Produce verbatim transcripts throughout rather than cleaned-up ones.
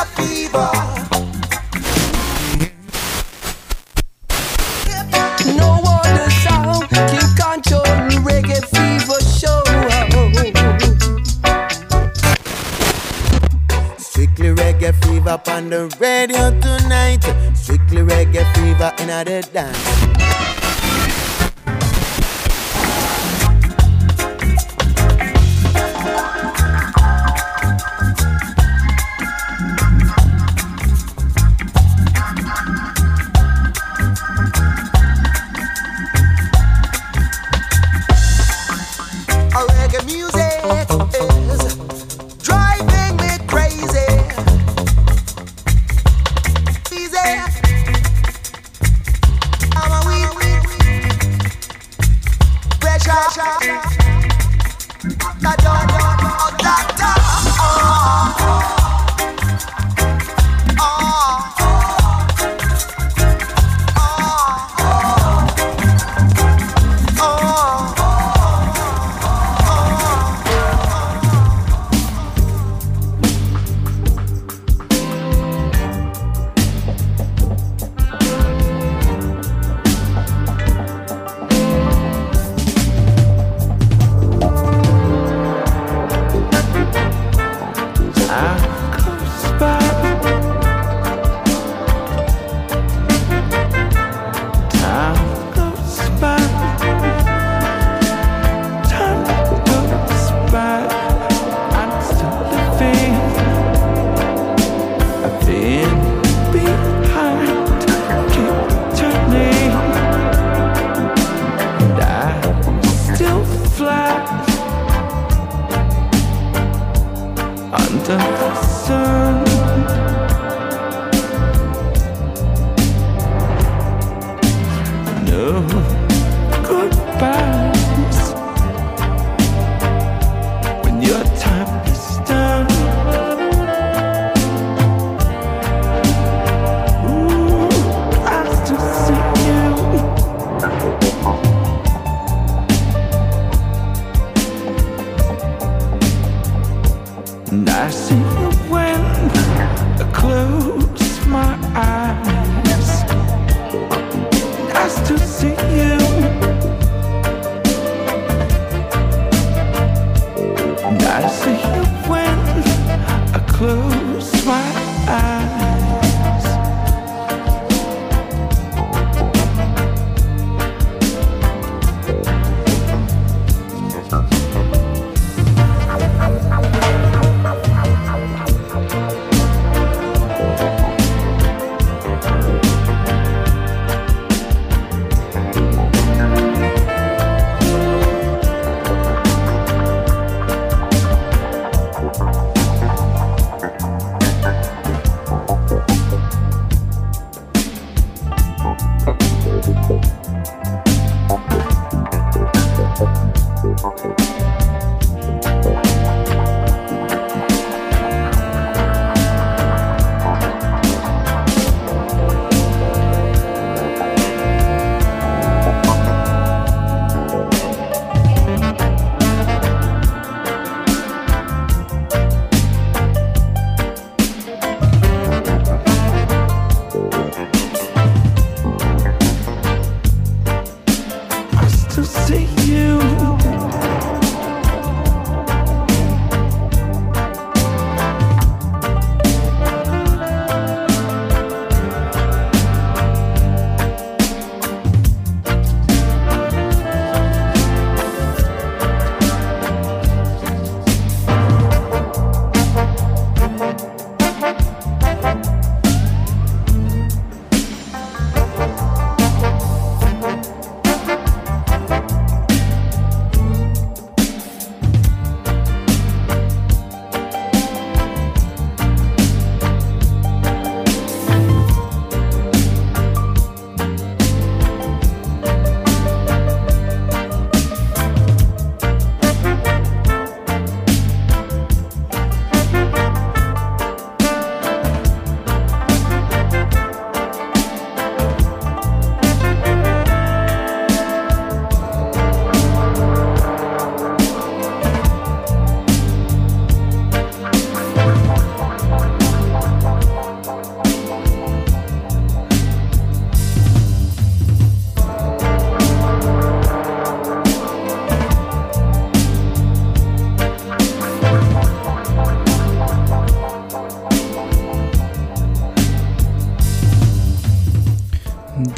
fever. No other sound can control reggae fever show. Strictly reggae fever on the radio tonight. Strictly reggae fever in the dance.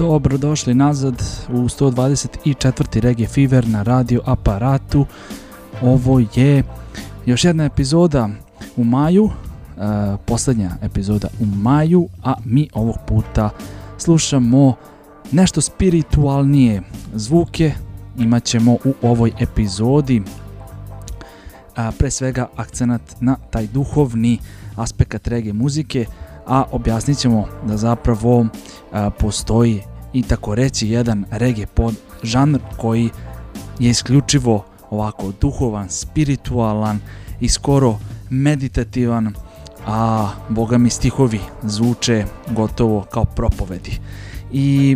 Dobrodošli nazad u sto dvadeset četvrti Reggae Fever na radio aparatu. Ovo je još jedna epizoda u maju, uh, posljednja epizoda u maju, a mi ovog puta slušamo nešto spiritualnije zvuke. Imat ćemo u ovoj epizodi uh, pre svega akcenat na taj duhovni aspekt reggae muzike, a objasnit ćemo da zapravo uh, postoji i tako reći jedan reggae pod žanr koji je isključivo ovako duhovan, spiritualan i skoro meditativan, a boga mi stihovi zvuče gotovo kao propovedi. I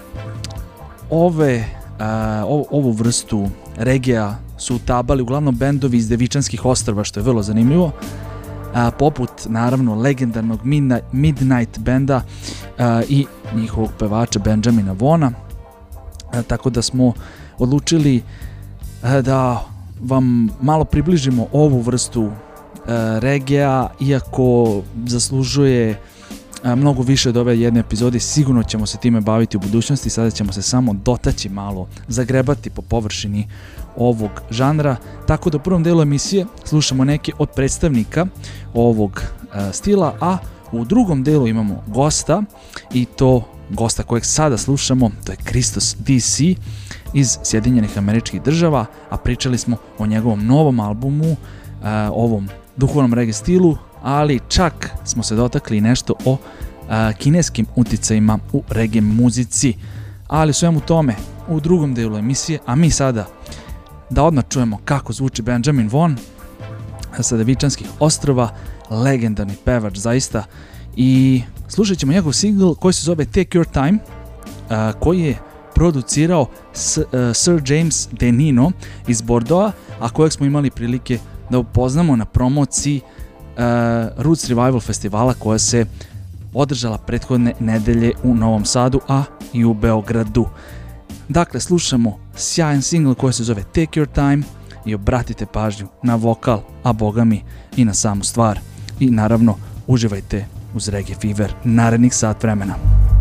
ove, uh, ov, ovu vrstu reggaea su utabali uglavnom bendovi iz Devičanskih ostrva, što je vrlo zanimljivo. A, poput naravno legendarnog Midnight, Midnight benda a, i njihovog pevača Benjamina Vona, a, tako da smo odlučili a, da vam malo približimo ovu vrstu a, reggaea, iako zaslužuje a, mnogo više od ove jedne epizode. Sigurno ćemo se time baviti u budućnosti. Sada ćemo se samo dotaći malo, zagrebati po površini ovog žanra, tako da u prvom delu emisije slušamo neke od predstavnika ovog uh, stila, a u drugom delu imamo gosta, i to gosta kojeg sada slušamo, to je Christos D C iz Sjedinjenih Američkih Država, a pričali smo o njegovom novom albumu, uh, ovom duhovnom reggae stilu, ali čak smo se dotakli nešto o uh, kineskim uticajima u reggae muzici, ali svemu tome u drugom delu emisije, a mi sada da odmah čujemo kako zvuči Benjamin Von sa Devičanskih ostrva, legendarni pevač zaista, i slušat ćemo njegov single koji se zove Take Your Time, uh, koji je producirao S, uh, Sir James Denino iz Bordeauxa, a kojeg smo imali prilike da upoznamo na promociji uh, Roots Revival festivala koja se održala prethodne nedelje u Novom Sadu, a i u Beogradu. Dakle, slušamo sjajan single koji se zove Take Your Time i obratite pažnju na vokal, a boga mi i na samu stvar. I naravno, uživajte uz Reggae Fever narednih sat vremena.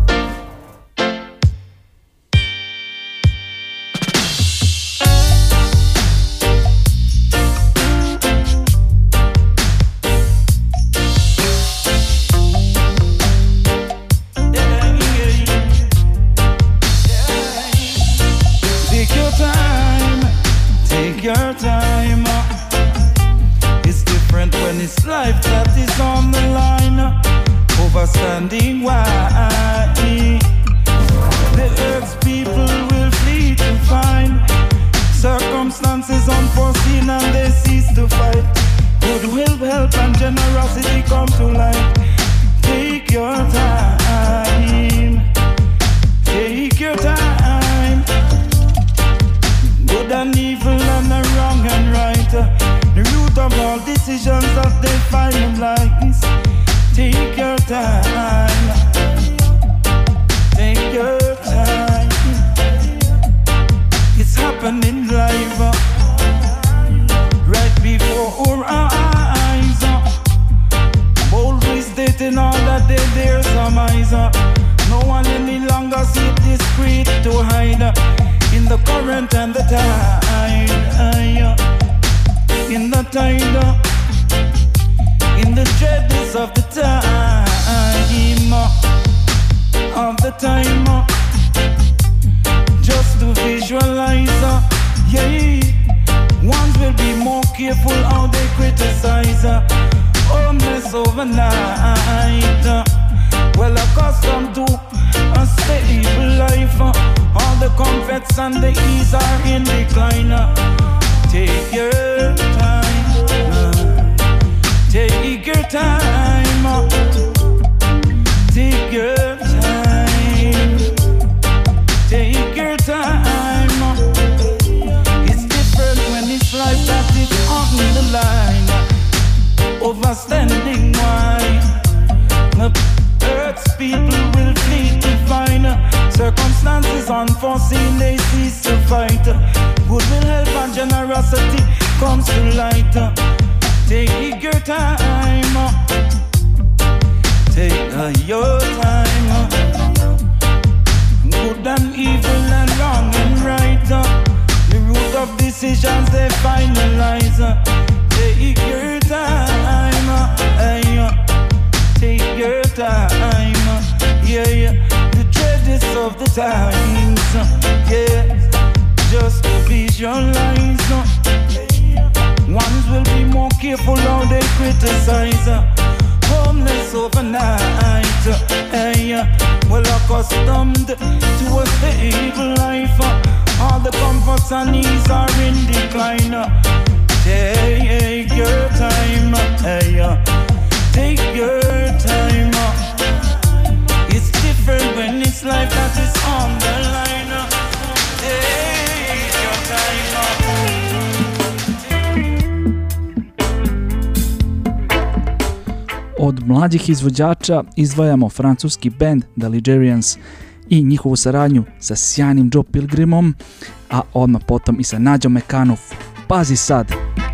Standing wide, the earth's people will flee to find circumstances unforeseen, and they cease to fight. Goodwill, help, and generosity come to light. Take your time, take your time. Good and evil, and the wrong and right, the root of all decisions that they find in lies. Take your time, take your time. It's happening live, right before our eyes. Boldly stating all that they dare surmise. No one any longer see it discreet to hide in the current and the tide. In the tide, in the dreadness of the time, of the time, just to visualize, yeah, ones will be more careful how they criticize, homeless overnight, well accustomed to a stable life, all the comforts and the ease are in decline. Take your time, take your time, take your time, take your time. It's different when it's life that is on the line, overstanding why the earth's people will flee to find circumstances unforeseen, they cease to fight. Goodwill, help, and generosity comes to light. Take your time, take uh, your time. tough decisions they finalize. Take your time, uh, take your time, yeah, yeah. The dreadness of the times, yeah. Just visualize. Ones will be more careful how they criticize. Homeless overnight, hey, well accustomed to a stable life. All the comforts and needs are in decline. Take your time, hey, take your time. It's different when it's life that is on the line. Take your time. Od mlađih izvođača izdvajamo francuski band The Ligerians i njihovu saradnju sa sjajnim Joe Pilgrimom, a odmah potom i sa Nađom Mekanov. Pazi sad!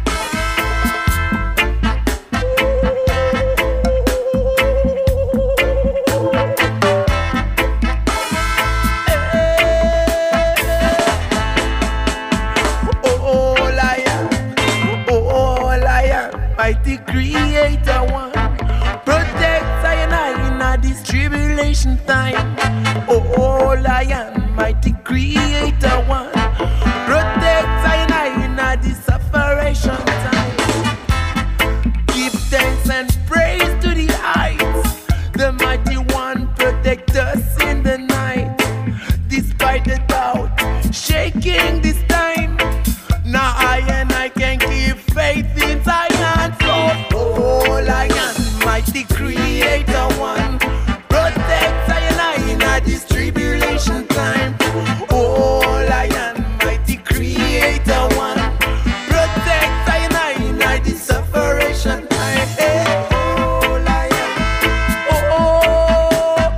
Mighty Creator one, protect Zion in this tribulation time. Oh, Lion, mighty Creator one, protect Zion in this separation time. Give thanks and praise to the heights. The mighty one protect us in the night. Despite the doubt, shaking this time. Now I and I can keep faith in Zion. Oh, Lion, mighty Creator one, protect Zion in this tribulation time. Oh, Lion, mighty Creator one, protect Zion in this separation time. Hey, oh, Lion, oh, oh,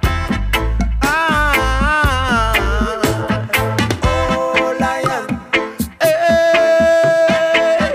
ah, oh, Lion, hey.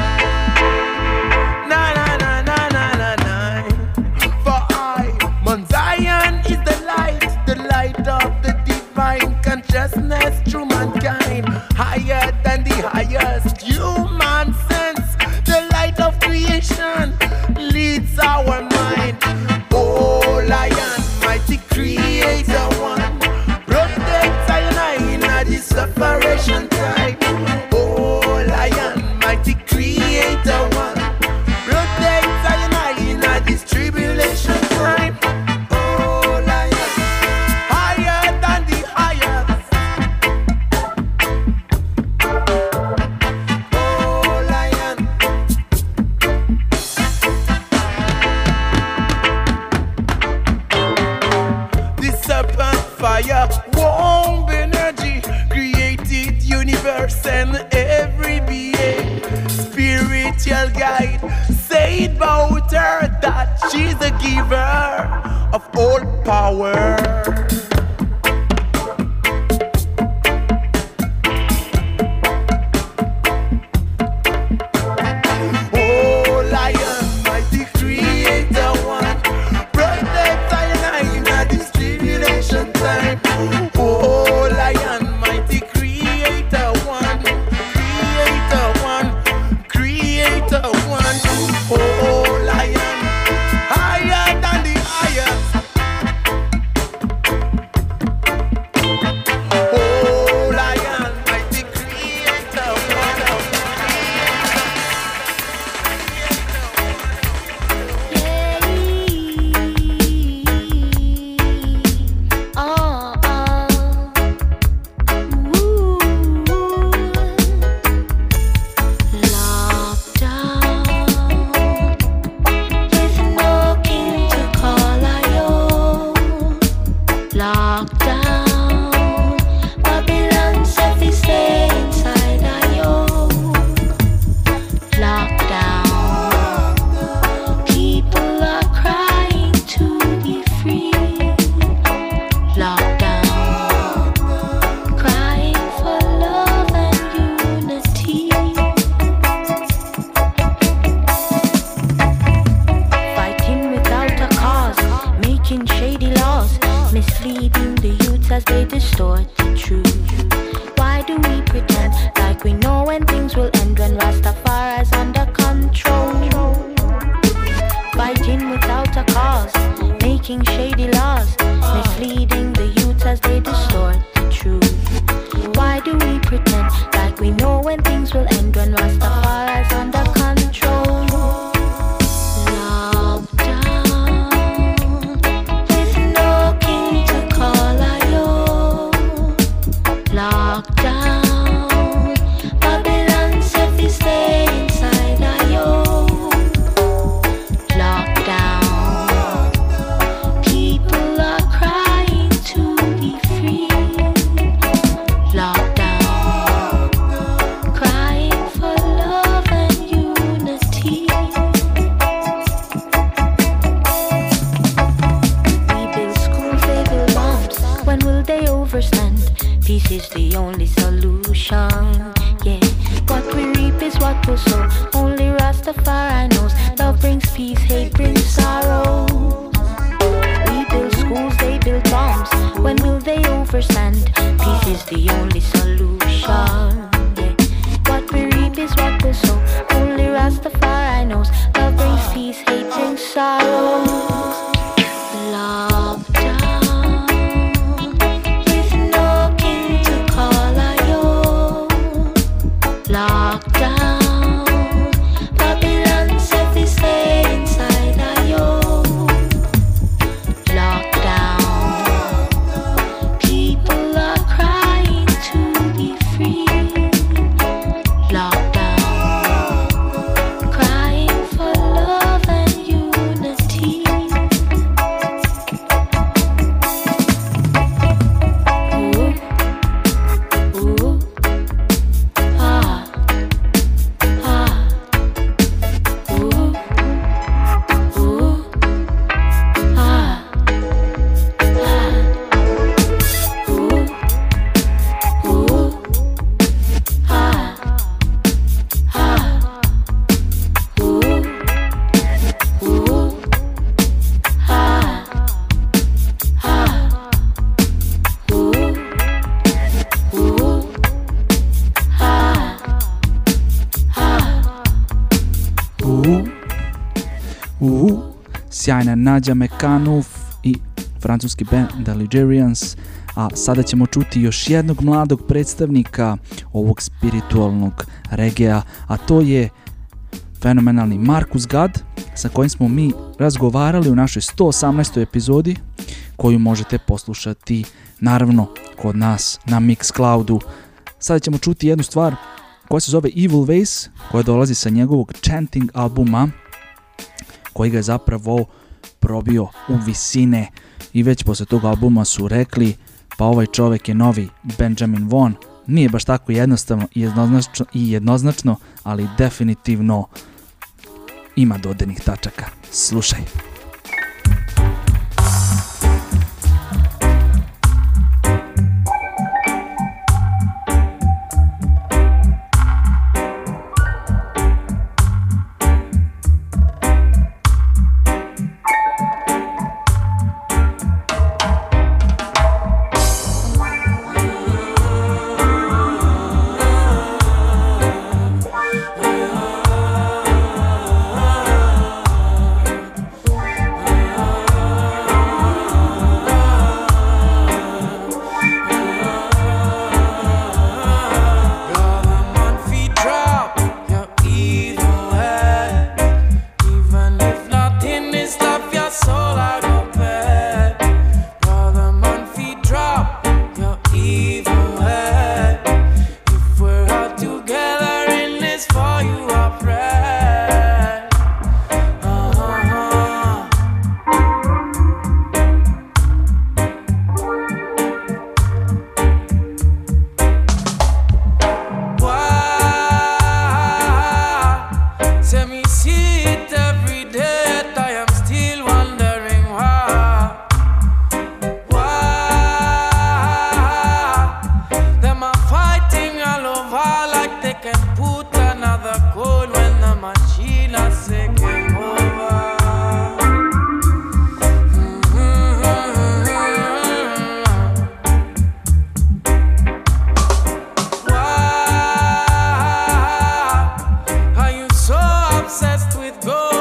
Na na na na na na na. For I, Mount Zion is the light, the light of the divine consciousness through mankind. Higher than the highest human sense, the light of creation leads our mind. Oh, Lion, mighty Creator one, protect Zion in this separation time. Oh, Lion, mighty Creator one, protect Zion in this tribulation time. Oh, Lion, higher than the highest. Oh, Lion, the serpent fire, warm energy, created universe and every being. Spiritual guide, say about her that she's the giver of all power. Oh, Lion, mighty Creator one, protect Zion in this tribulation time. Oh, Lion, mighty Creator one, Creator one, Creator one. Oh, Lion, higher than the highest. Oh, Lion, mighty Creator one. Oh, oh, ooh, lockdown. There's no king to call ayo. Lockdown. Babylon said they stay inside ayo. Lockdown. People are crying to be free. Lockdown, crying for love and unity. Fighting without a cause, making shady laws, misleading the youth as they distort the truth. Why do we pretend like making shady laws, misleading the youth as they distort the truth. Why do we pretend like we know when things will end when Rastafari's under control? Lockdown with no king to call a yo. Lockdown, Babylon said we stay inside a yo. Lockdown, people are crying to be free. Lockdown, crying for love and unity. We build schools, they build bombs. When will they overstand? Peace is the only solution. Yeah, what we reap is what we sow. Only Rastafari knows. Love brings peace, hate brings sorrow. We build schools, they build bombs. When will they overstand? Peace is the only solution. Yeah, what we reap is what we sow. Only Rastafari knows. Love brings peace, hate brings sorrow. Lockdown with no king to call a yo. Lockdown, Babylon said we stay inside a yo. Lockdown, people are crying to be free. Lockdown, crying for love and unity. Ooh, ooh, ah, ah, ooh, ooh, ah, ah, ooh, ooh, ah, ah, ooh, ooh, ah, ah, ooh, ooh, ah, ah. U, u, sjajna Nađa Mekanuf i francuski band The Ligerians, a sada ćemo čuti još jednog mladog predstavnika ovog spiritualnog regea, a to je fenomenalni Marcus God, sa kojim smo mi razgovarali u našoj sto osamnaestoj epizodi, koju možete poslušati naravno kod nas na Mixcloudu. Sada ćemo čuti jednu stvar koja se zove Evil Ways, koja dolazi sa njegovog Chanting albuma, koji ga je zapravo probio u visine, i već posle tog albuma su rekli pa ovaj čovek je novi Benjamin Vaughn. Nije baš tako jednostavno i jednoznačno, i jednoznačno, ali definitivno ima dodirnih tačaka. Slušaj. Obsessed with gold.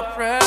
prayer.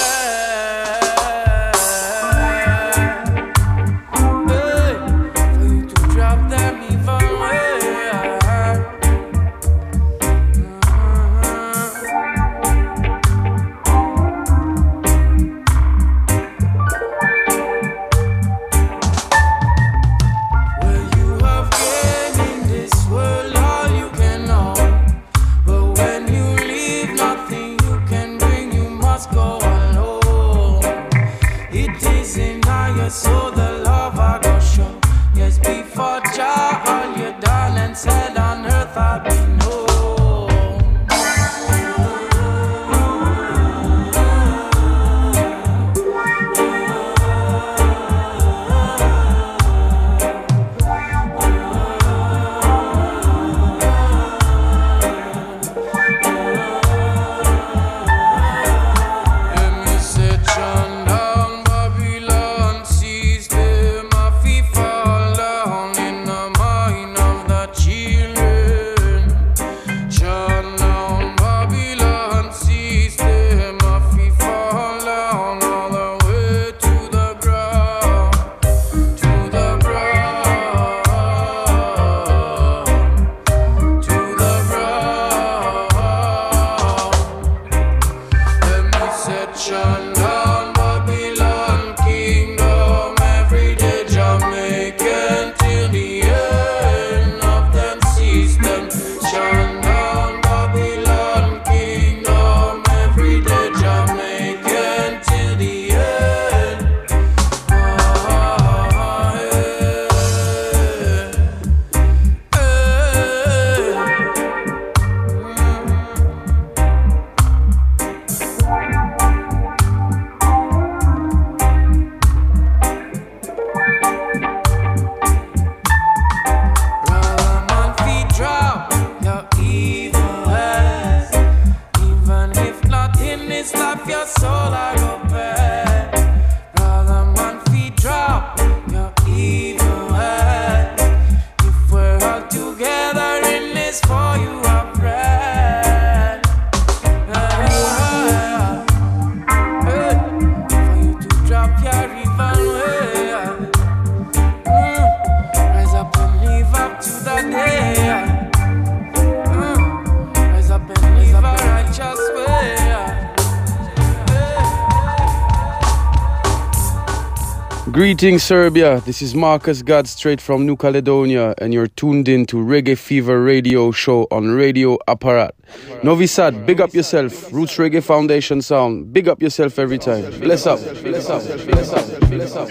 Greetings Serbia, this is Marcus God straight from New Caledonia and you're tuned in to Reggae Fever radio show on Radio Apparat. Novi Sad, big up yourself, Roots Reggae Foundation sound, big up yourself every time. Bless up, bless up, bless up, bless up.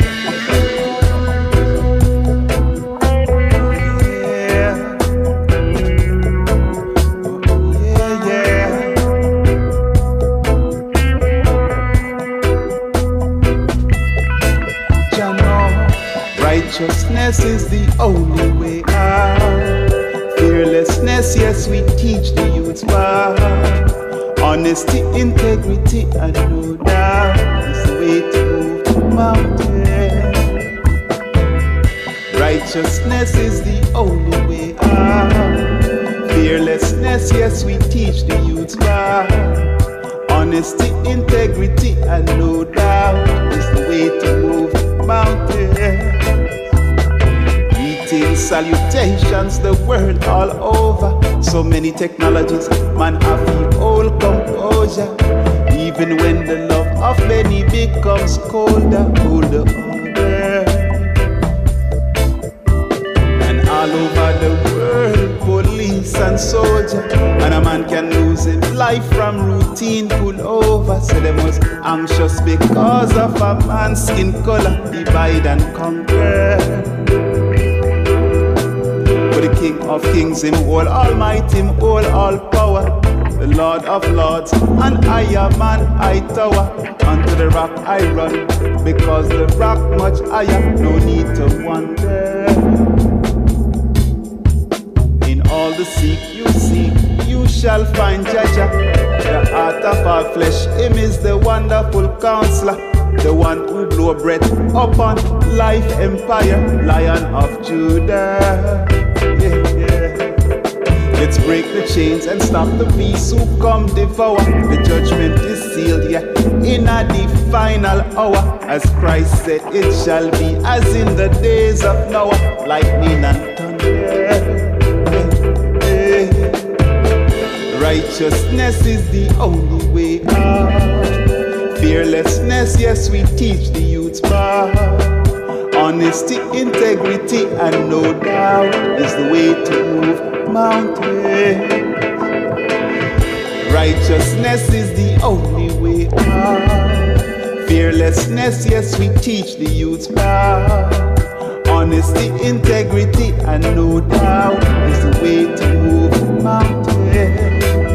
Righteousness is the only way out. Fearlessness, yes, we teach the youths why. Honesty, integrity, and no doubt is the way to move the mountain. Righteousness is the only way out. Fearlessness, yes, we teach the youths why. Honesty, integrity, and no doubt is the way to move the mountain. Salutations, the world all over. So many technologies, man, I feel all composure. Even when the love of many becomes colder, colder, older. And all over the world, police and soldier. And a man can lose his life from routine pull over. So they must anxious because of a man's skin color. Divide and conquer. The King of Kings, him all almighty, him all all power. The Lord of Lords, and I am man, I tower. Unto the rock I run, because the rock much higher, no need to wonder. In all the seek you seek, you shall find Jaja. The heart of all flesh, him is the wonderful counselor. The one who blow breath upon life empire, Lion of Judah. Yeah, yeah. Let's break the chains and stop the beast who come devour. The judgment is sealed, yeah, in a the final hour. As Christ said, it shall be as in the days of Noah, lightning and thunder. Hey, hey. Righteousness is the only way out. Fearlessness, yes, we teach the youths about. Honesty, integrity, and no doubt is the way to move mountains. Righteousness is the only way out. Fearlessness, yes, we teach the youths about. Honesty, integrity, and no doubt is the way to move mountains.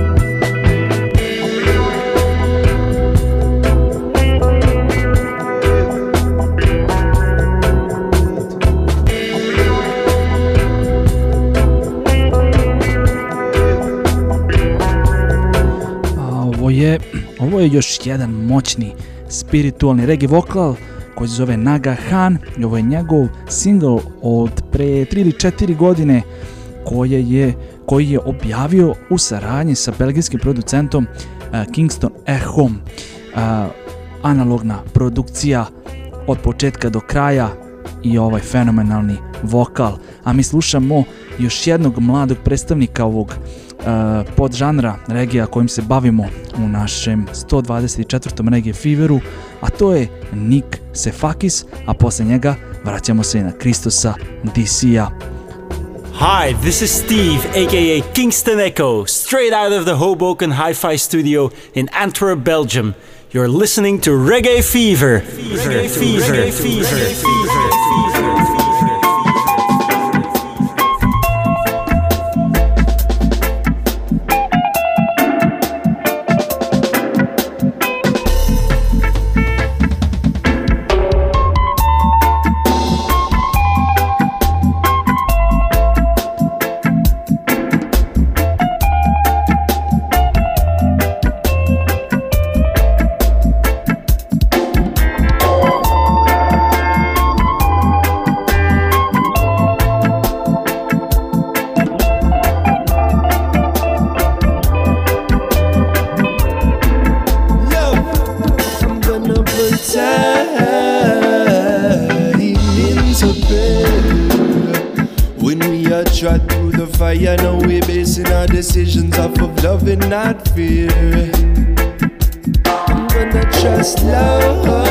Je, ovo je još jedan moćni spiritualni reggae vokal koji se zove Naga Han i ovo je njegov single od pre tri ili četiri godine koje je, koji je objavio u saradnji sa belgijskim producentom uh, Kingston Echom. Uh, analogna produkcija od početka do kraja i ovaj fenomenalni vokal. A mi slušamo još jednog mladog predstavnika ovog Uh, podžanra regija kojim se bavimo u našem sto dvadeset četvrtom Reggae Feveru, a to je Nick Sefakis, a posle njega vraćamo se na Kristosa D C-a. Hi, this is Steve, aka Kingston Echo, straight out of the Hoboken Hi-Fi studio in Antwerp, Belgium. You're listening to Reggae Fever. Reggae Fever. Reggae Fever. Reggae Fever. Decisions off of love and not fear. I'm gonna trust love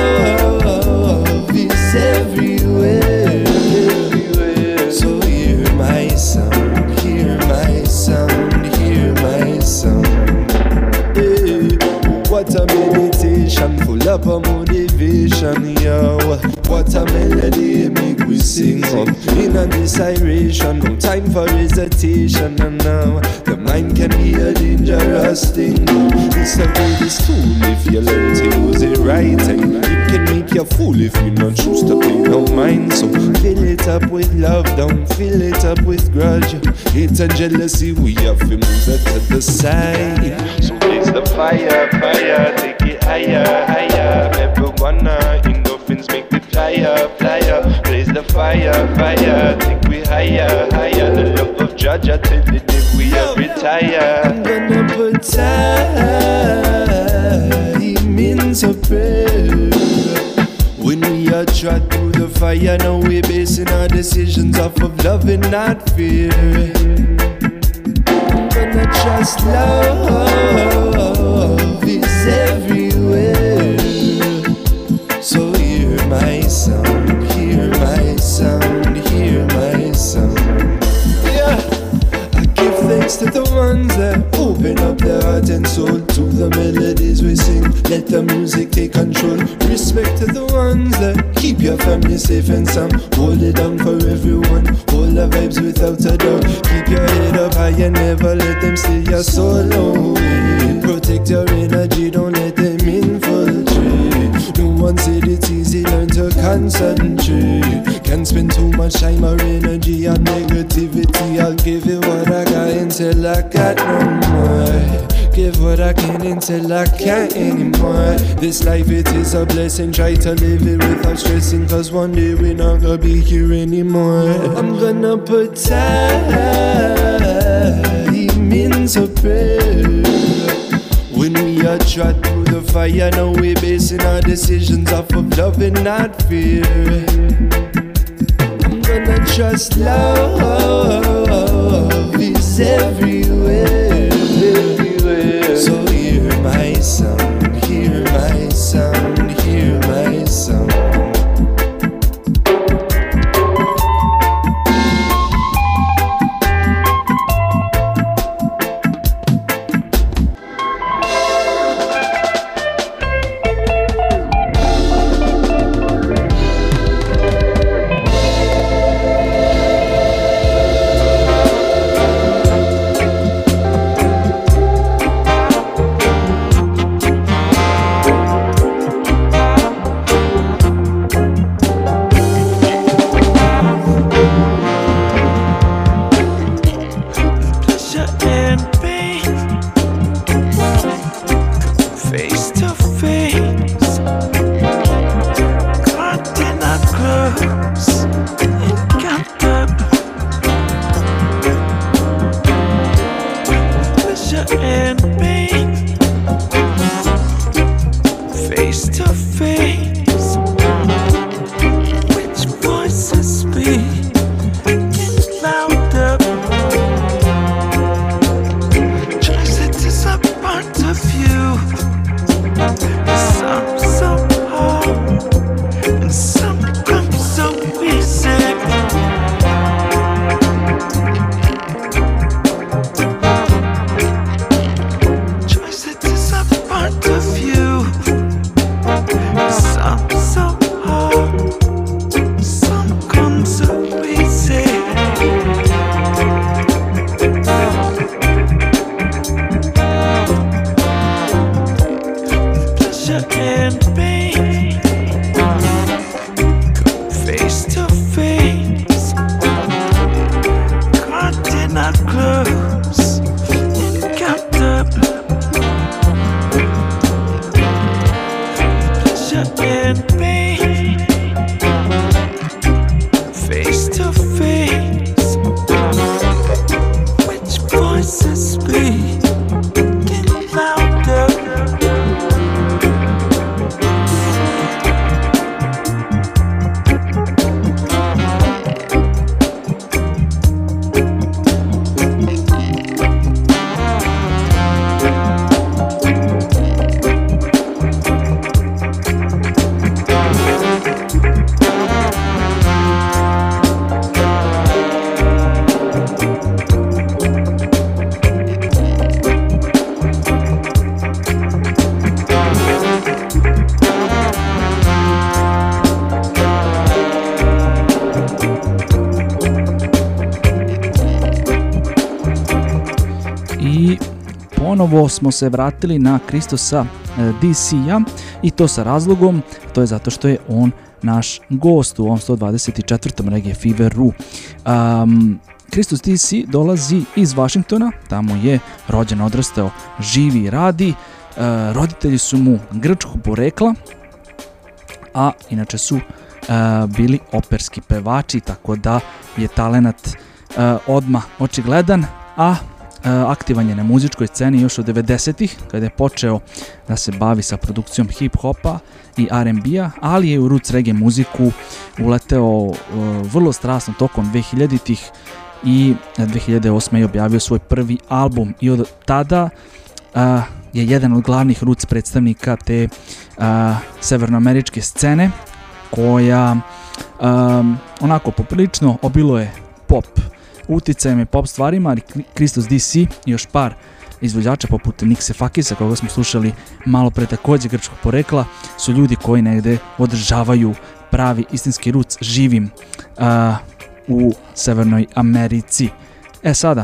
is everywhere. So hear my sound, hear my sound, hear my sound. Hey, what a meditation full of a motivation, yo. What a melody make we sing up in a desperation. No time for hesitation, and now the mind can be a dangerous thing. It's a good tool if you learn to use it right, and it can make you fool if you not choose to pay no mind. So fill it up with love, don't fill it up with grudge. Hate and jealousy, we have to move that to the side. So blaze the fire, fire, take it higher, higher. Everyone endorphins make the flyer, flyer. Blaze the fire, fire, take we higher, higher. The love of Jaja till the day we are retire. I'm gonna put time into prayer. When we are trod through the fire, now we're basing our decisions off of love and not fear. I'm gonna trust love is everywhere. So hear my sound, hear my sound, hear my sound. Yeah, I give thanks to the ones that open up their heart and soul to the melodies we sing. Let the music take control. Respect to the ones that keep your family safe and sound. Hold it down for everyone. Hold the vibes without a doubt. Keep your head up high and never let them steal your soul away. Protect your energy, don't let them infiltrate. No one said it's easy, learn to concentrate. Can't spend too much time or energy on negativity. I'll give it what I got until I got no more. Give what I can until I can't anymore. This life, it is a blessing. Try to live it without stressing, cause one day we're not gonna be here anymore. I'm gonna put time means a prayer. When we are trod through the fire, now we're basing our decisions off of love and not fear. I'm gonna trust love is everywhere, everywhere. So hear my sound, hear my sound, hear my sound. Ponovo smo se vratili na Kristosa D C-a i to sa razlogom, to je zato što je on naš gost u ovom sto dvadeset četvrtom Reggae Feveru. Um, Kristos D C dolazi iz Vašingtona, tamo je rođen, odrastao, živi i radi. Uh, roditelji su mu grčkog porekla, a inače su uh, bili operski pevači, tako da je talenat uh, odmah očigledan, a aktivan je na muzičkoj sceni još od devedesetih kada je počeo da se bavi sa produkcijom hip-hopa i R and B-a, ali je u roots reggae muziku uleteo uh, vrlo strasno tokom dvehiljaditih i dve hiljade osme je objavio svoj prvi album i od tada uh, je jedan od glavnih roots predstavnika te uh, severnoameričke scene koja um, onako poprilično obilo je pop uticajem i pop stvarima, ali Kristos D C i još par izvođača poput Nixe Fakisa, koga smo slušali malo pre, takođe grčkog porekla, su ljudi koji negde održavaju pravi istinski roots živim uh, u Severnoj Americi. E sada,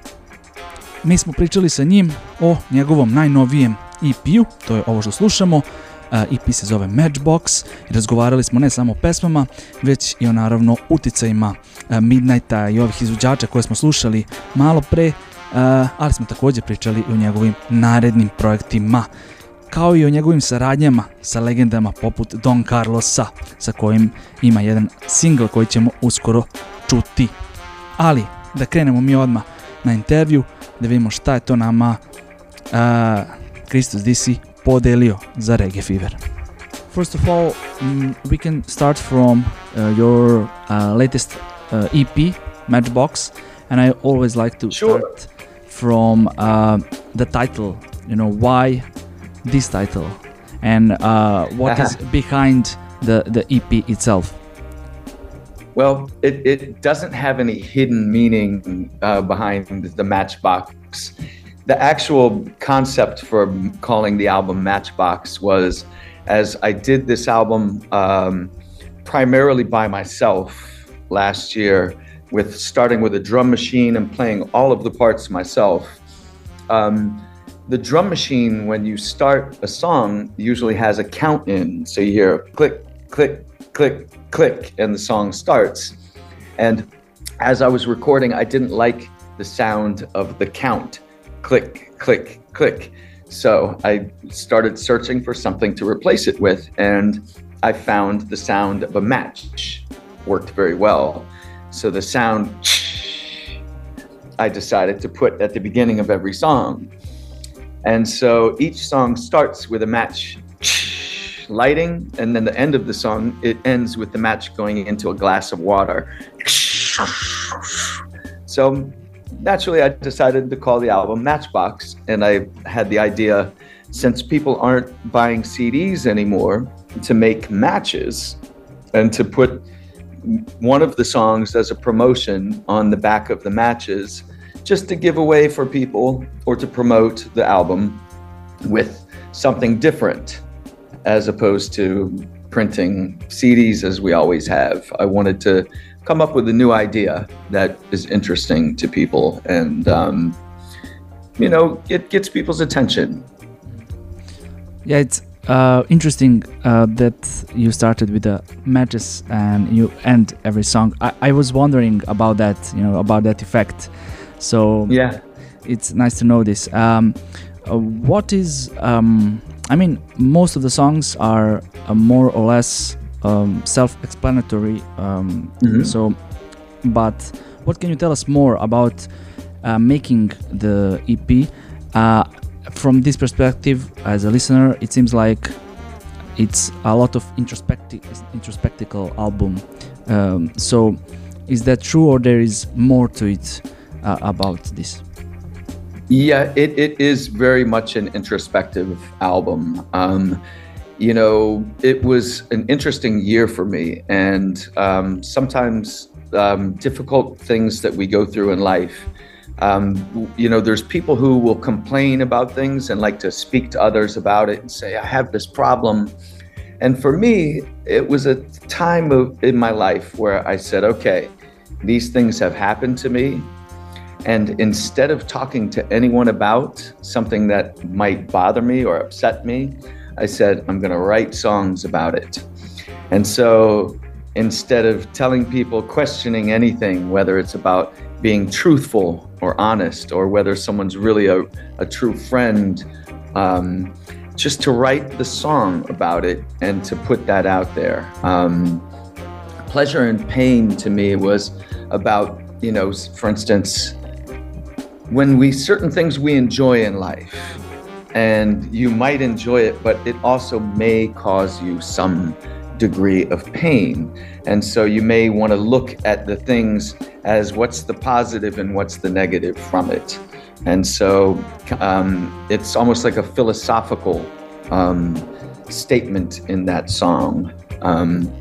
mi smo pričali sa njim o njegovom najnovijem E P-u, to je ovo što slušamo. E P se zove Matchbox i razgovarali smo ne samo o pesmama, već i o naravno uticajima Midnighta i ovih izvođača koje smo slušali malo pre, ali smo također pričali i o njegovim narednim projektima, kao i o njegovim saradnjama sa legendama poput Don Carlosa, sa kojim ima jedan singl koji ćemo uskoro čuti. Ali da krenemo mi odmah na intervju, da vidimo šta je to nama uh, Kristus Disi podelio za Reggae Fever. First of all, um, we can start from uh, your uh, latest uh, E P, Matchbox, and I always like to sure. start from uh, the title, you know, why this title, and uh, what is behind the, the E P itself. Well, it, it doesn't have any hidden meaning uh, behind the Matchbox. The actual concept for calling the album Matchbox was, as I did this album um, primarily by myself last year, with starting with a drum machine and playing all of the parts myself. Um, the drum machine, when you start a song, usually has a count in. So you hear click, click, click, click, and the song starts. And as I was recording, I didn't like the sound of the count, click, click, click. So I started searching for something to replace it with, and I found the sound of a match worked very well. So the sound I decided to put at the beginning of every song. And so each song starts with a match lighting, and then the end of the song, it ends with the match going into a glass of water. So naturally, I decided to call the album Matchbox, and I had the idea, since people aren't buying C Ds anymore, to make matches and to put one of the songs as a promotion on the back of the matches, just to give away for people or to promote the album with something different, as opposed to printing C Ds as we always have. I wanted to come up with a new idea that is interesting to people and, um, you know, it gets people's attention. Yeah, it's uh, interesting uh, that you started with the matches and you end every song. I, I was wondering about that, you know, about that effect. So yeah, it's nice to know this. Um, uh, what is, um, I mean, most of the songs are uh, more or less um, self-explanatory. Um, mm-hmm. So, but what can you tell us more about uh, making the E P? Uh, from this perspective, as a listener, it seems like it's a lot of introspective, introspectical album. Um, so, is that true, or there is more to it uh, about this? Yeah, it, it is very much an introspective album. Um, you know, it was an interesting year for me, and um, sometimes um, difficult things that we go through in life. Um, you know, there's people who will complain about things and like to speak to others about it and say, I have this problem. And for me, it was a time of, in my life where I said, okay, these things have happened to me. And instead of talking to anyone about something that might bother me or upset me, I said, I'm going to write songs about it. And so instead of telling people, questioning anything, whether it's about being truthful or honest, or whether someone's really a, a true friend, um, just to write the song about it and to put that out there. Um, Pleasure and Pain to me was about, you know, for instance, when we, certain things we enjoy in life, and you might enjoy it, but it also may cause you some degree of pain. And so you may want to look at the things as what's the positive and what's the negative from it. And so um, it's almost like a philosophical um, statement in that song. Um,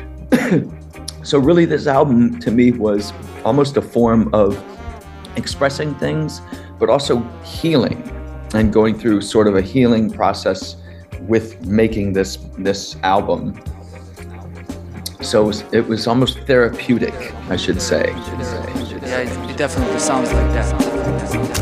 so really this album to me was almost a form of expressing things, but also healing and going through sort of a healing process with making this this album. So it was, it was almost therapeutic, I should say. Yeah, it, it definitely sounds like that.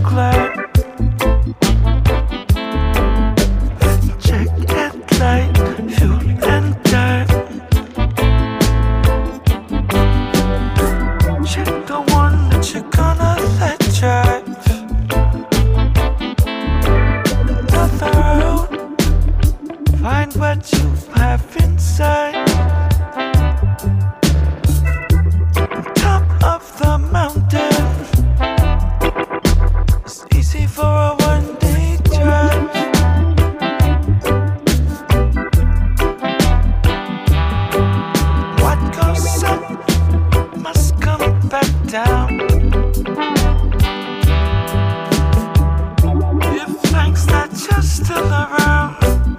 Check it light. side. On top of the mountain, it's easy for a one-day drive. What goes up must come back down. If thanks that you're still around.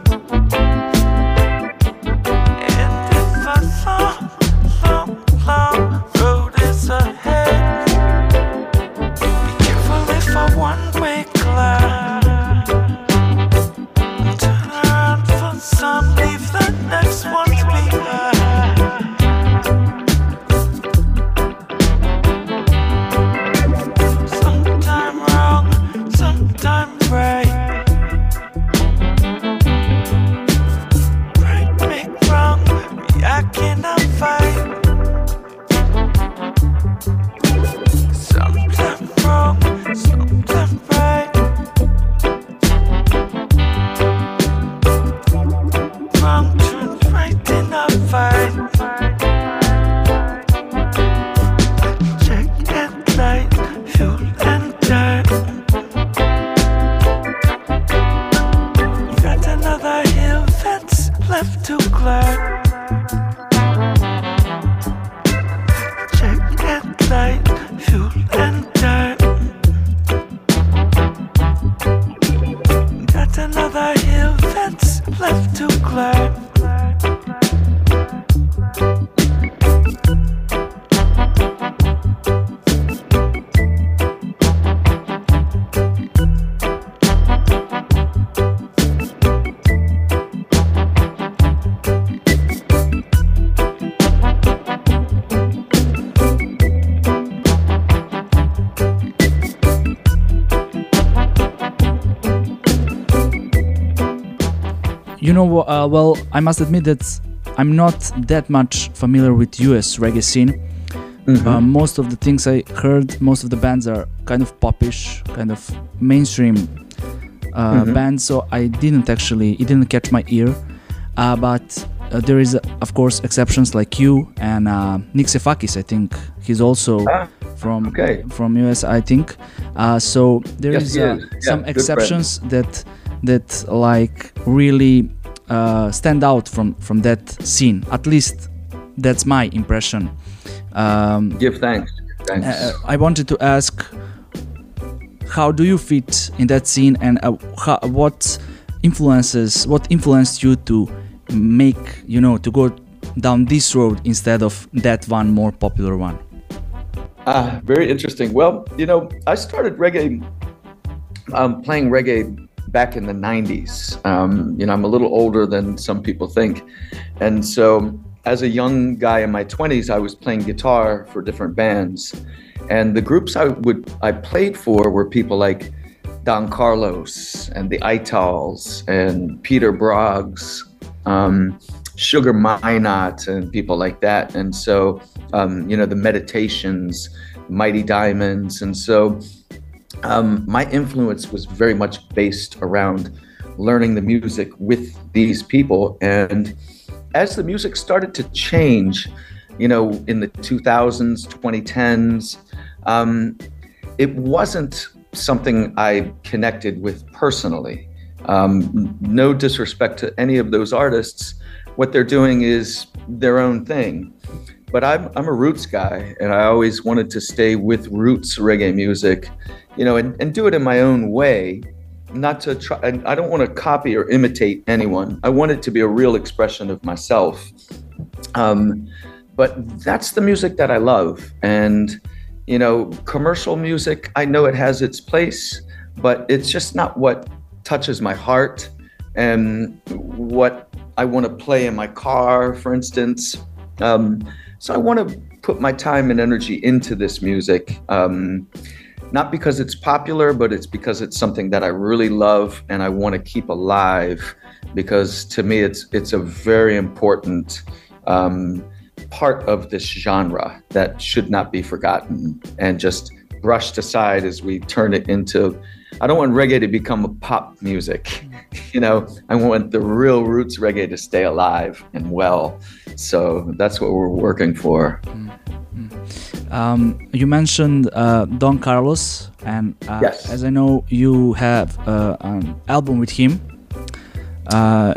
And if a long, long, long road is ahead, be careful if a one-way cloud. Turn around for some, leave the next ones behind. Sometime wrong, sometime right. Right make wrong, react in a fight. Sometime wrong, sometime right. Wrong turns right in a fight. Check headlight, fuel and dirt. Got another hill that's left to climb. Check headlight, fuel and dirt. Got another hill that's left to climb. You know, uh, well, I must admit that I'm not that much familiar with U S reggae scene. Mhm. Uh, most of the things I heard, most of the bands are kind of popish, kind of mainstream uh, Mhm. bands. So I didn't actually, it didn't catch my ear. Uh, but uh, there is, uh, of course, exceptions like you and uh, Nick Sefakis. I think he's also Ah, from okay. from U S. I think. Uh, so there Yes, is he uh, is. Yeah, some good exceptions that that like really uh, stand out from from that scene. At least that's my impression. Um, Give thanks. Thanks. uh, I wanted to ask, how do you fit in that scene, and uh, how, what influences, what influenced you to make, you know, to go down this road instead of that one more popular one? Ah, very interesting. Well, you know, I started reggae, um, playing reggae back in the nineties. Um, you know, I'm a little older than some people think. And so as a young guy in my twenties, I was playing guitar for different bands. And the groups I would I played for were people like Don Carlos and the Itals and Peter Broggs, um, Sugar Minot and people like that. And so, um, you know, the Meditations, Mighty Diamonds. And so um, my influence was very much based around learning the music with these people. And as the music started to change, you know, in the two thousands, twenty tens, um, it wasn't something I connected with personally. Um, no disrespect to any of those artists. What they're doing is their own thing. But I'm, I'm a roots guy, and I always wanted to stay with roots reggae music, you know, and, and do it in my own way. Not to try, and I don't want to copy or imitate anyone. I want it to be a real expression of myself. Um, but that's the music that I love. And, you know, commercial music, I know it has its place, but it's just not what touches my heart and what I want to play in my car, for instance. Um, so I want to put my time and energy into this music. Um, Not because it's popular, but it's because it's something that I really love and I want to keep alive, because to me it's it's a very important um, part of this genre that should not be forgotten and just brushed aside as we turn it into I don't want reggae to become a pop music. You know, I want the real roots reggae to stay alive and well. So that's what we're working for. Um, you mentioned uh, Don Carlos, and uh, yes. as I know, you have uh, an album with him. Uh,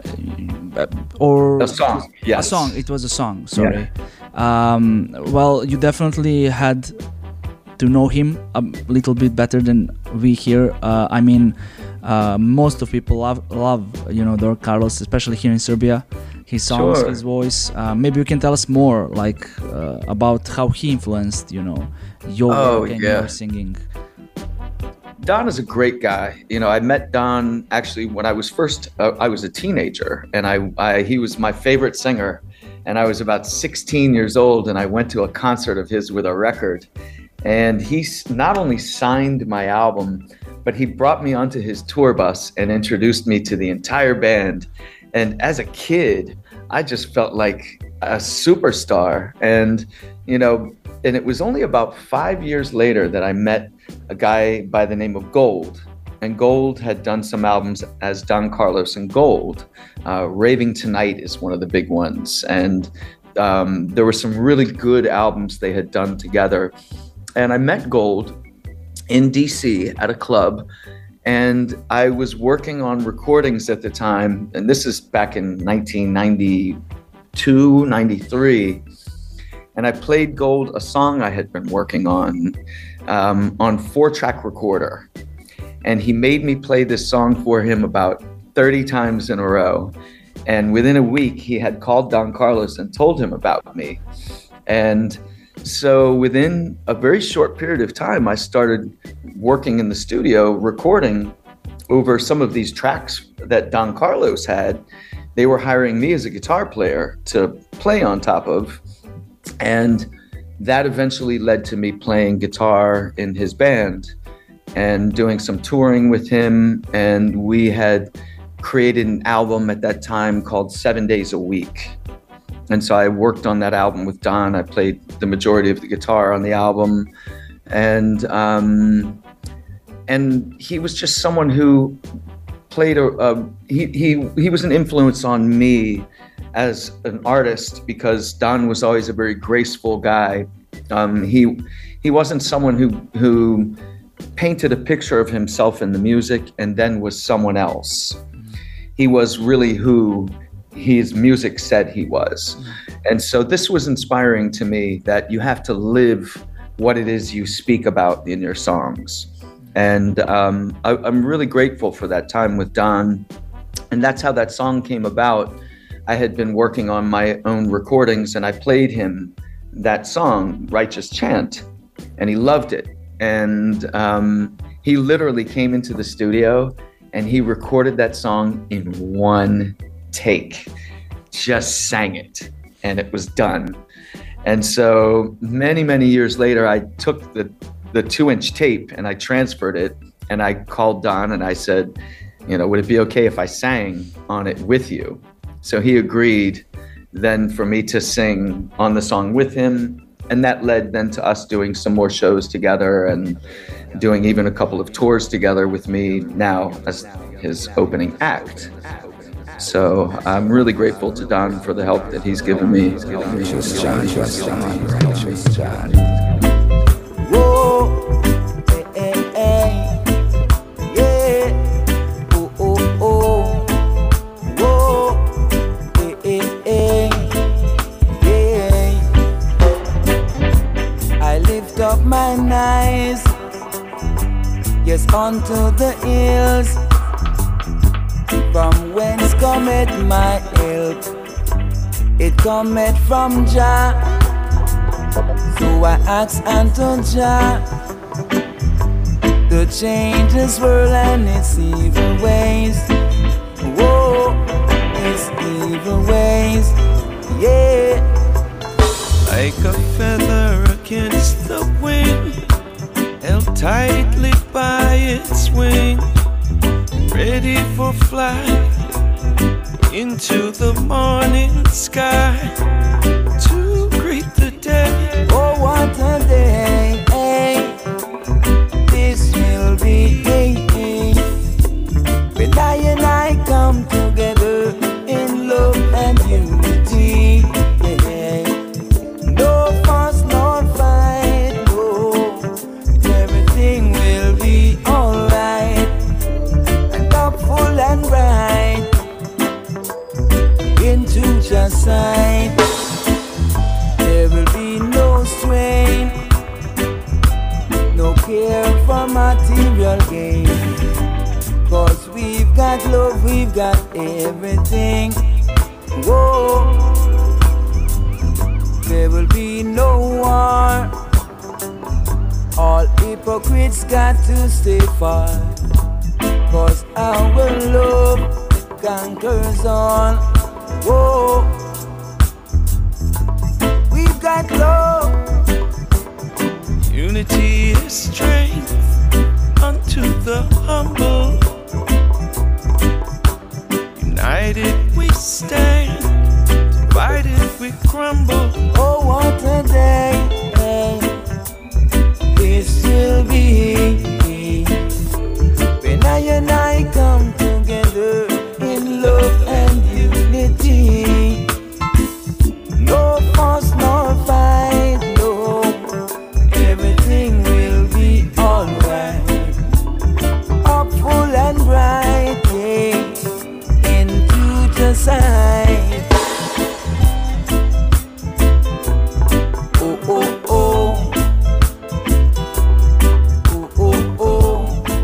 or a song, yes. A song, it was a song, sorry. Yeah. Um, well, you definitely had to know him a little bit better than we here. Uh, I mean, uh, most of people love, love, you know, Don Carlos, especially here in Serbia. His songs, Sure. his voice. Uh, maybe you can tell us more, like, uh, about how he influenced, you know, your Oh, work and yeah. your singing. Don is a great guy. You know, I met Don actually when I was first, uh, I was a teenager, and I, I, he was my favorite singer. And I was about sixteen years old, and I went to a concert of his with a record. And he s- not only signed my album, but he brought me onto his tour bus and introduced me to the entire band. And as a kid, I just felt like a superstar. And, you know, and it was only about five years later that I met a guy by the name of Gold. And Gold had done some albums as Don Carlos and Gold. Uh, Raving Tonight is one of the big ones. And um, there were some really good albums they had done together. And I met Gold in D C at a club. And I was working on recordings at the time, and this is back in nineteen ninety-two, ninety-three. And I played Gold a song I had been working on, um, on four-track recorder. And he made me play this song for him about thirty times in a row. And within a week, he had called Don Carlos and told him about me. And so within a very short period of time, I started working in the studio, recording over some of these tracks that Don Carlos had. They were hiring me as a guitar player to play on top of. And that eventually led to me playing guitar in his band and doing some touring with him. And we had created an album at that time called Seven Days a Week. And so I worked on that album with Don. I played the majority of the guitar on the album. And um, and he was just someone who played a, a he, he he was an influence on me as an artist, because Don was always a very graceful guy. Um, he he wasn't someone who who painted a picture of himself in the music and then was someone else. He was really who his music said he was. And so this was inspiring to me, that you have to live what it is you speak about in your songs. And um, I, I'm really grateful for that time with Don. And that's how that song came about. I had been working on my own recordings, and I played him that song, Righteous Chant, and he loved it. And um, he literally came into the studio and he recorded that song in one take, just sang it, and it was done. And so many, many years later, I took the, the two inch tape and I transferred it, and I called Don and I said, you know, would it be okay if I sang on it with you? So he agreed then for me to sing on the song with him. And that led then to us doing some more shows together and doing even a couple of tours together with me now as his opening act. So I'm really grateful to Don for the help that he's given me. Whoa, hey, hey, hey, yeah, oh, oh, oh, whoa, hey, hey, hey, yeah. I lift up mine eyes, yes, unto the hills. From whence cometh my help? It cometh from Jah. So I ask unto Jah to change this world and its evil ways. Whoa, its evil ways, yeah. Like a feather against the wind, held tightly by its wing, ready for flight into the morning sky to greet the day. Oh, what a day, hey. This will be, hey, hey. everything. Whoa, there will be no war. All hypocrites got to stay far, 'cause our love conquers all. Whoa, we've got love. Unity is strength unto the humble. United we stand, divided we crumble. Oh, what a day this will be, when I and I come together in love and unity. No fuss, no fight, no, everything will be alright. Up full and bright, yeah, into the side. Oh, oh, oh. Oh, oh, oh.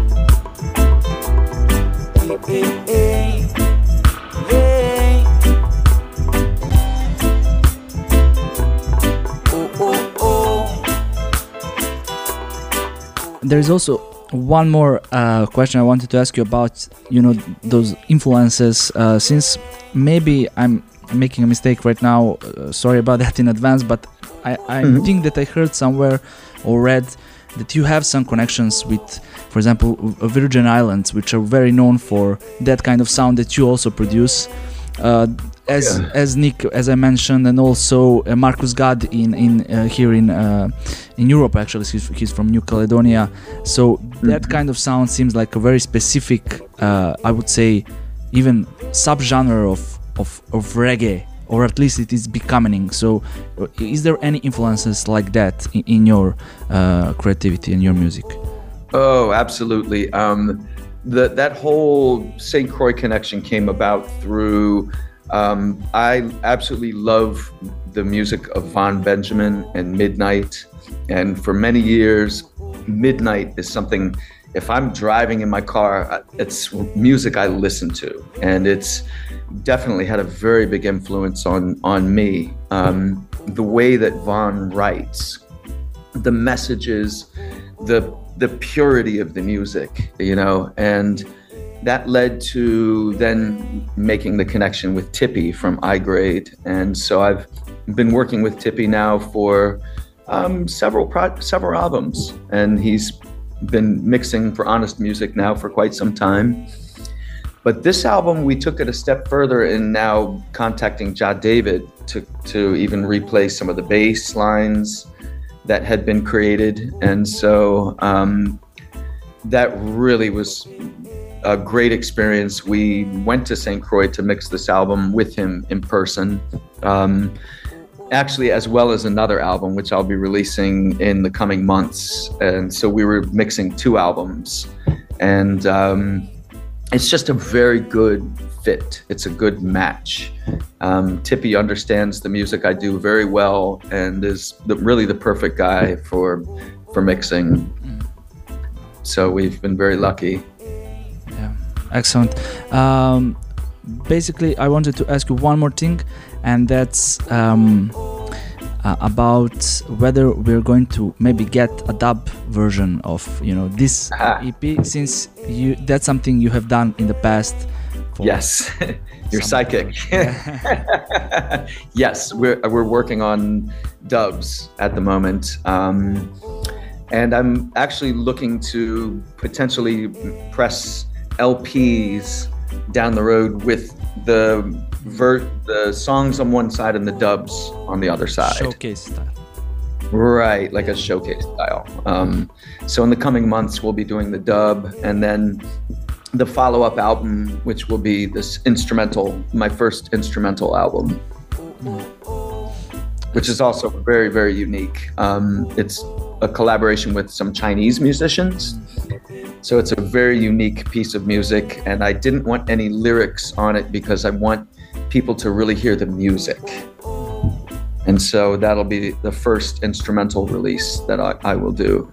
Hey, hey, hey. Oh, oh, oh. There's also one more uh, question I wanted to ask you about, you know, those influences, uh, since maybe I'm making a mistake right now, uh, sorry about that in advance, but I, I Mhm. think that I heard somewhere or read that you have some connections with, for example, Virgin Islands, which are very known for that kind of sound that you also produce. Uh, as Yeah. as Nick, as I mentioned, and also uh, Marcus Gad in in uh, here in uh, in Europe. Actually, he's, he's from New Caledonia. So that kind of sound seems like a very specific, uh, I would say, even subgenre of of of reggae, or at least it is becoming. So, uh, is there any influences like that in, in your uh, creativity and your music? Oh, absolutely. Um, the, that whole Saint Croix connection came about through, um, I absolutely love the music of Von Benjamin and Midnight. And for many years, Midnight is something, if I'm driving in my car, it's music I listen to. And it's definitely had a very big influence on, on me. Um, the way that Von writes, the messages, the the purity of the music, you know, and that led to then making the connection with Tippy from I-Grade. And so I've been working with Tippy now for um, several pro- several albums, and he's been mixing for Honest Music now for quite some time. But this album, we took it a step further in now contacting Jah David to, to even replay some of the bass lines that had been created. And so um, that really was a great experience. We went to Saint Croix to mix this album with him in person, um, actually, as well as another album, which I'll be releasing in the coming months. And so we were mixing two albums, and um, it's just a very good fit. It's a good match. Um, Tippy understands the music I do very well and is the, really the perfect guy for for mixing. So we've been very lucky. Yeah, excellent. Um, basically, I wanted to ask you one more thing, and that's um, uh, about whether we're going to maybe get a dub version of, you know, this Aha. E P, since you that's something you have done in the past. For Yes, you're some- psychic. Yes, we're we're working on dubs at the moment, um, and I'm actually looking to potentially press L Ps down the road with the ver- the songs on one side and the dubs on the other side. Showcase style. Right, like a showcase style. Um, so in the coming months, we'll be doing the dub, and then the follow-up album, which will be this instrumental, my first instrumental album, which is also very, very unique. Um, it's a collaboration with some Chinese musicians. So it's a very unique piece of music, and I didn't want any lyrics on it because I want people to really hear the music. And so that'll be the first instrumental release that I, I will do.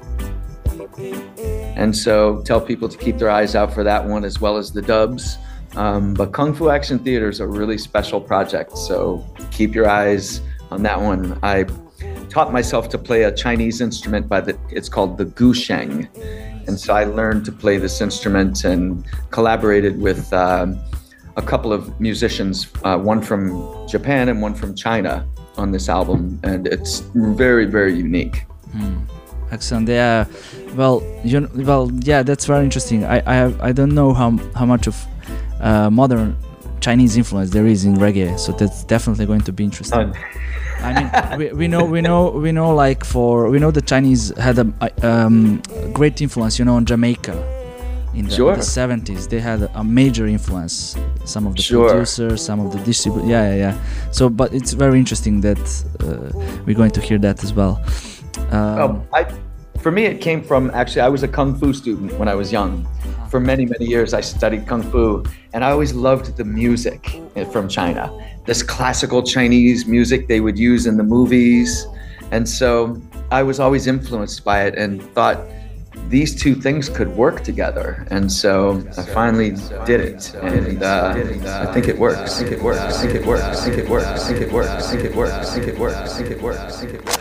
And so tell people to keep their eyes out for that one, as well as the dubs. Um, but Kung Fu Action Theater is a really special project, so keep your eyes on that one. I taught myself to play a Chinese instrument by the, it's called the gusheng. And so I learned to play this instrument and collaborated with um, a couple of musicians, uh, one from Japan and one from China on this album. And it's very, very unique. Hmm. Excellent. Yeah. Well, you well, yeah, that's very interesting. I I, have, I don't know how how much of uh, modern Chinese influence there is in reggae, so that's definitely going to be interesting. Uh, I mean, we, we know we know we know like for we know the Chinese had a, a um, great influence, you know, on Jamaica in the, sure. in the seventies. They had a major influence. Some of the sure. producers, some of the distributors. Yeah, yeah, yeah. So, but it's very interesting that uh, we're going to hear that as well. Um, oh, I, for me, it came from actually. I was a kung fu student when I was young. For many, many years, I studied Kung Fu, and I always loved the music from China. This classical Chinese music they would use in the movies. And so I was always influenced by it and thought these two things could work together. And so I finally did it. And uh, I think it works. I think it works. I think it works. I think it works. I think it works. I think it works. I think it works. I think it works. I think it works.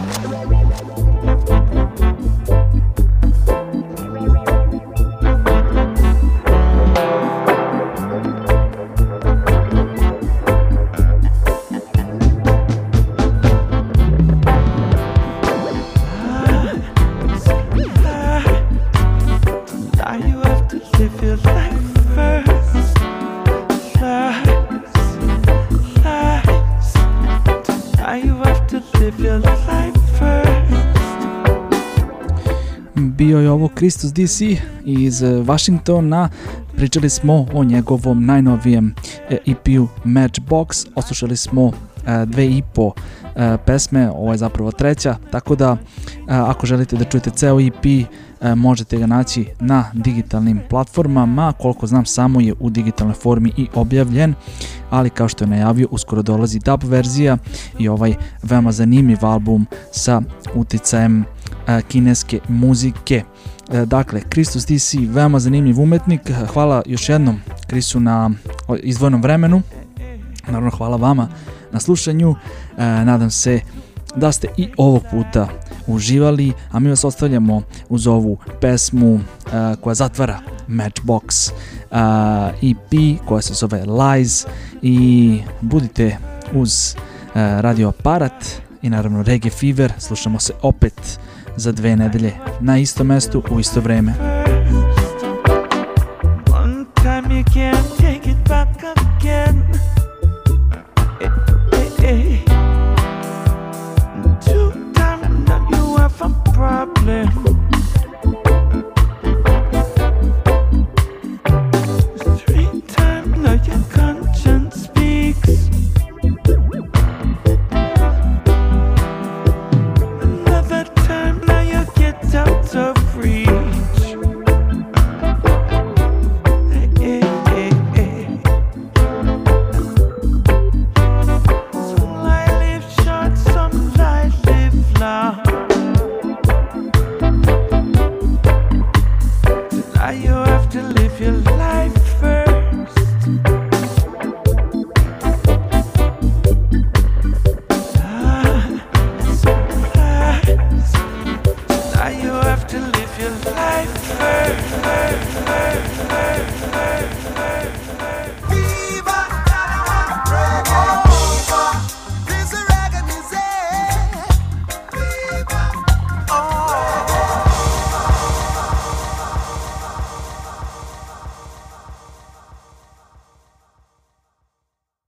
Bio je ovo Christus D C iz Washingtona. Pričali smo o njegovom najnovijem E P-u Matchbox. Oslušali smo dve i po pesme, ovo je zapravo treća, tako da ako želite da čujete ceo E P možete ga naći na digitalnim platformama. Koliko znam, samo je u digitalnoj formi i objavljen, ali kao što je najavio, uskoro dolazi dub verzija i ovaj veoma zanimljiv album sa uticajem kineske muzike. Dakle, Christus D C, veoma zanimljiv umetnik. Hvala još jednom Chrisu na izdvojenom vremenu. Naravno, hvala vama na slušanju. Nadam se da ste i ovog puta uživali, a mi vas ostavljamo uz ovu pesmu koja zatvara Matchbox E P, koja se zove Lies, i budite uz Radio Aparat i naravno Reggae Fever. Slušamo se opet za dve nedelje na istom mestu u isto vreme. One time you can't take it back again. Hey, hey, hey. Two times now you have a problem. Three times now your conscience speaks. Another time now you get out of reach. Hey, hey, hey. Some life live short, some life live long. Now you have to live your life first. Ah, some lies. Now you have to live your life first, first, first.